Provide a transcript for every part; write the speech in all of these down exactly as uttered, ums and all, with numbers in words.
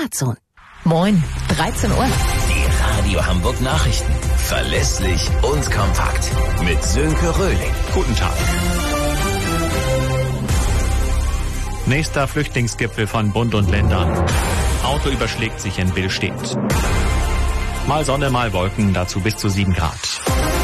Amazon. Moin, dreizehn Uhr. Die Radio Hamburg Nachrichten. Verlässlich und kompakt. Mit Sönke Röhling. Guten Tag. Nächster Flüchtlingsgipfel von Bund und Ländern. Auto überschlägt sich in Billstedt. Mal Sonne, mal Wolken, dazu bis zu sieben Grad.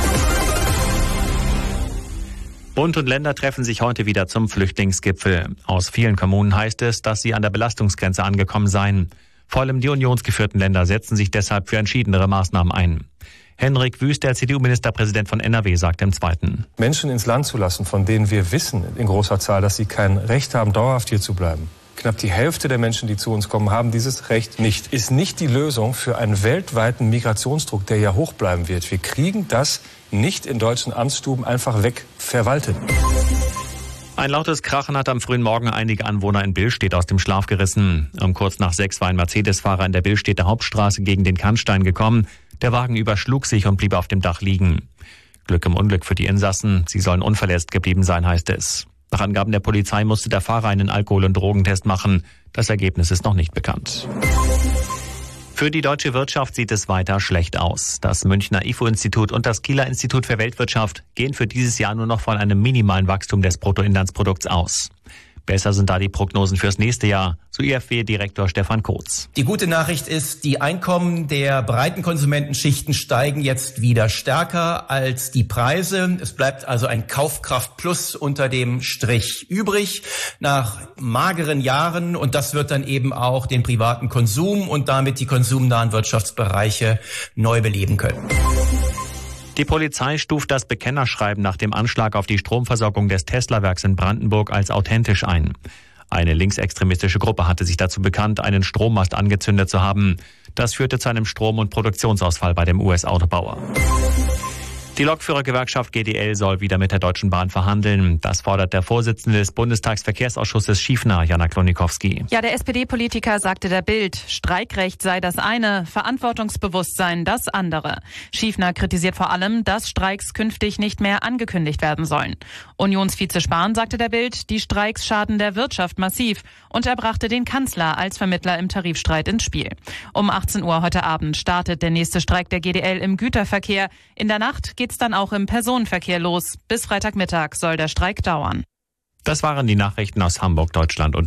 Bund und Länder treffen sich heute wieder zum Flüchtlingsgipfel. Aus vielen Kommunen heißt es, dass sie an der Belastungsgrenze angekommen seien. Vor allem die unionsgeführten Länder setzen sich deshalb für entschiedenere Maßnahmen ein. Henrik Wüst, der C D U-Ministerpräsident von N R W, sagt im Zweiten. Menschen ins Land zu lassen, von denen wir wissen in großer Zahl, dass sie kein Recht haben, dauerhaft hier zu bleiben. Knapp die Hälfte der Menschen, die zu uns kommen, haben dieses Recht nicht. Ist nicht die Lösung für einen weltweiten Migrationsdruck, der ja hoch bleiben wird. Wir kriegen das nicht in deutschen Amtsstuben einfach wegverwaltet. Ein lautes Krachen hat am frühen Morgen einige Anwohner in Billstedt aus dem Schlaf gerissen. Um kurz nach sechs war ein Mercedes-Fahrer in der Billstedter Hauptstraße gegen den Kannstein gekommen. Der Wagen überschlug sich und blieb auf dem Dach liegen. Glück im Unglück für die Insassen. Sie sollen unverletzt geblieben sein, heißt es. Nach Angaben der Polizei musste der Fahrer einen Alkohol- und Drogentest machen. Das Ergebnis ist noch nicht bekannt. Für die deutsche Wirtschaft sieht es weiter schlecht aus. Das Münchner I F O-Institut und das Kieler Institut für Weltwirtschaft gehen für dieses Jahr nur noch von einem minimalen Wachstum des Bruttoinlandsprodukts aus. Besser sind da die Prognosen fürs nächste Jahr, so I F W-Direktor Stefan Kotz. Die gute Nachricht ist, die Einkommen der breiten Konsumentenschichten steigen jetzt wieder stärker als die Preise. Es bleibt also ein Kaufkraft-Plus unter dem Strich übrig nach mageren Jahren. Und das wird dann eben auch den privaten Konsum und damit die konsumnahen Wirtschaftsbereiche neu beleben können. Die Polizei stuft das Bekennerschreiben nach dem Anschlag auf die Stromversorgung des Tesla-Werks in Brandenburg als authentisch ein. Eine linksextremistische Gruppe hatte sich dazu bekannt, einen Strommast angezündet zu haben. Das führte zu einem Strom- und Produktionsausfall bei dem U S-Autobauer. Die Lokführergewerkschaft G D L soll wieder mit der Deutschen Bahn verhandeln. Das fordert der Vorsitzende des Bundestagsverkehrsausschusses Schiefner, Jana Klonikowski. Ja, der S P D-Politiker sagte der Bild, Streikrecht sei das eine, Verantwortungsbewusstsein das andere. Schiefner kritisiert vor allem, dass Streiks künftig nicht mehr angekündigt werden sollen. Unionsvize Spahn sagte der Bild, die Streiks schaden der Wirtschaft massiv und er brachte den Kanzler als Vermittler im Tarifstreit ins Spiel. Um achtzehn Uhr heute Abend startet der nächste Streik der G D L im Güterverkehr. In der Nacht geht's dann auch im Personenverkehr los. Bis Freitagmittag soll der Streik dauern. Das waren die Nachrichten aus Hamburg, Deutschland und